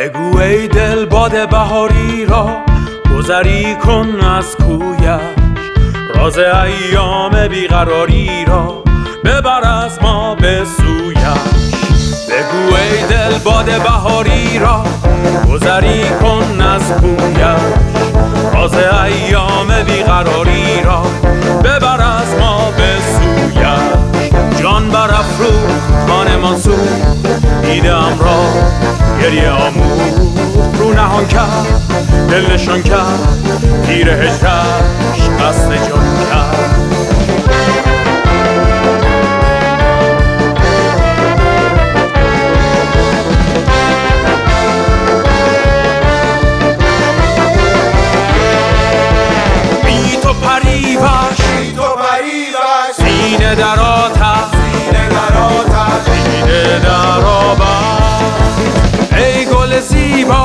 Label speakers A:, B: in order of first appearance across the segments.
A: بگو ای دل باد بهاری را گذری کن از کویش، راز ایام بیقراری را ببر از ما به سویش. بگو ای دل باد بهاری را گذری کن از کویش، راز ایام بیقراری را ببر از ما به سویش. جان برافروخت خانه منصور، دیدم را گریه آمود رو نهان کرد، دل نشان کرد تیر هجرش قصد جان کرد. بی تو پریوش سینه در آتش، دیده در آبش. ای گل زیبا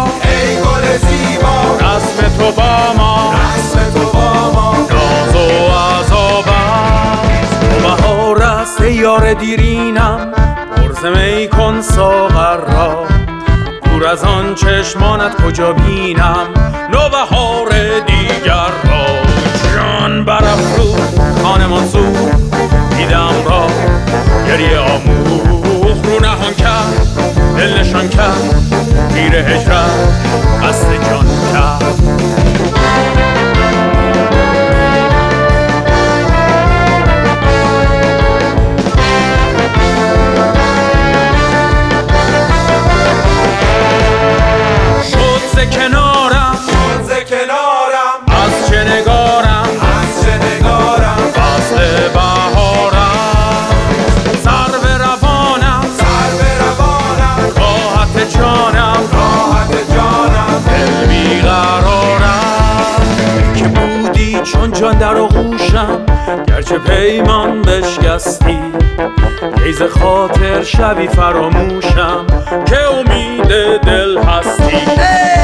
A: رسم تو با ما، ناز و عذاب است. تو بهار است ای یار دیرینم، پرز می کن ساغر را. دور از آن چشمانت کجا بینم نوبهار دیگر را. جان برافروخت خانه منصور، دیدم را گریه آموخت رو نهان کرد، دل نشان کرد تیر هجرت قصد جان کرد. شد ز کنارم از چه نگارم، فصل بهارم. سر به روانم راحت جانم، دل بیقرارم. که بودی چون جان در آغوشم، گرچه پیمان بشکستی. ایز خاطر شبی فراموشم که امید دل هستی.